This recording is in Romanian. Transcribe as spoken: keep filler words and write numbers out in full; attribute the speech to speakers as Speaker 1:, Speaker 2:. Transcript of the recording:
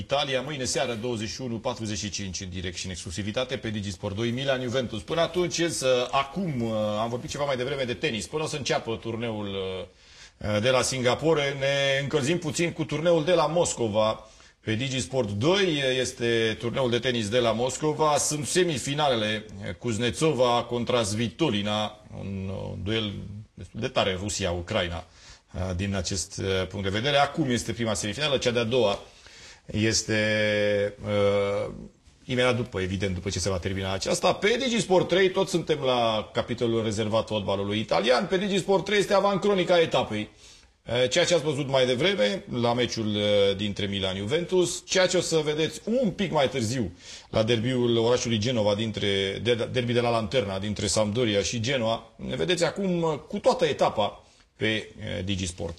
Speaker 1: Italia, mâine seară, douăzeci și unu patruzeci și cinci, în direct și în exclusivitate pe Digisport doi, Milan Juventus. Până atunci, însă, acum, am vorbit ceva mai devreme de tenis. Până o să înceapă turneul de la Singapore, ne încălzim puțin cu turneul de la Moscova. Pe Digisport doi este turneul de tenis de la Moscova. Sunt semifinalele, Kuznetsova contra Svitolina, un duel destul de tare, Rusia-Ucraina, din acest punct de vedere. Acum este prima semifinală, cea de-a doua este uh, imediat după, evident, după ce se va termina aceasta. Pe Digisport trei, tot suntem la capitolul rezervat fotbalului italian. Pe Digisport trei este avancronica etapei. Uh, ceea ce ați văzut mai devreme la meciul uh, dintre Milan Juventus, ceea ce o să vedeți un pic mai târziu la derbiul orașului Genova, dintre, de, derby de la Lanterna, dintre Sampdoria și Genoa. Ne vedeți acum uh, cu toată etapa pe uh, Digisport.